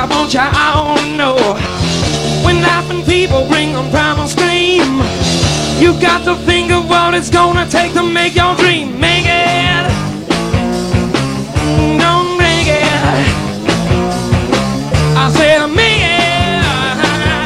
I want you all to know, when laughing people bring on primal scream, you got to think of what it's gonna take to make your dream. Make it. Don't make it. I said make it.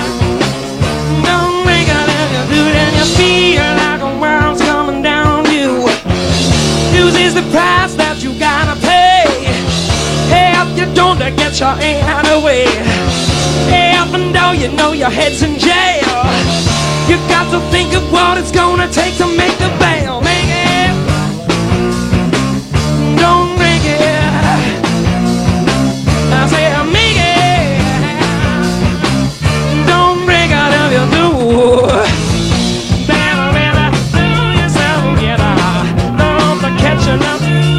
Don't make it. If you do it and you feel like a world's coming down on you, dues is the price that you gotta pay. Hey, if you don't, to get your hand away. Hey, up and down, you know your head's in jail. You got to think of what it's gonna take to make the bail. Make it. Don't make it. I say make it. Don't break it if you do. Better, better do yourself together. Don't forget your love.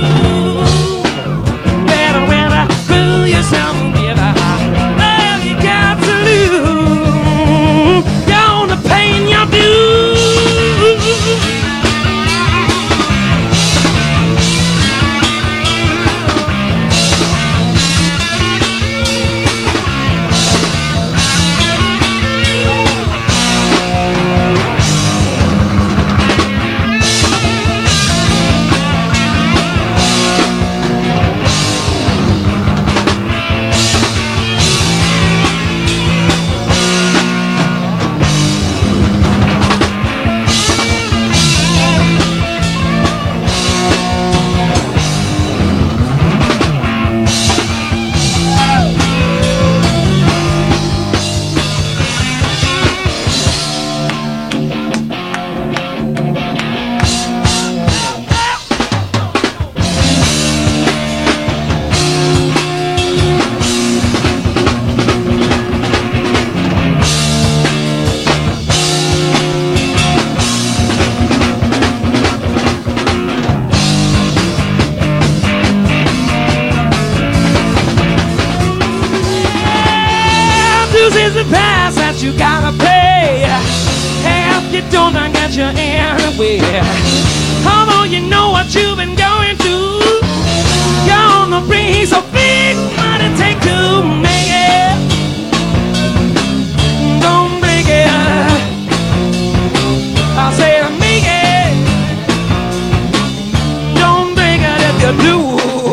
Better, better do yourself together. All you got to lose, you're on the pain you do. Is the price that you gotta pay. Hey, if you don't, I got you anyway. Although you know what you've been going through, you're on the brink, so big money take to make it. Don't break it. I say make it. Don't break it if you do.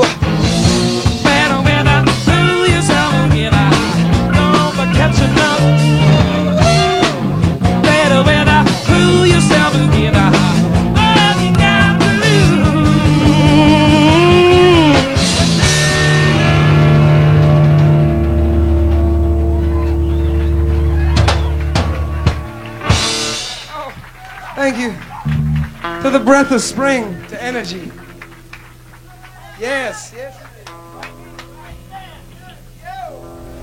Thank you. To the breath of spring, to energy. Yes, yes.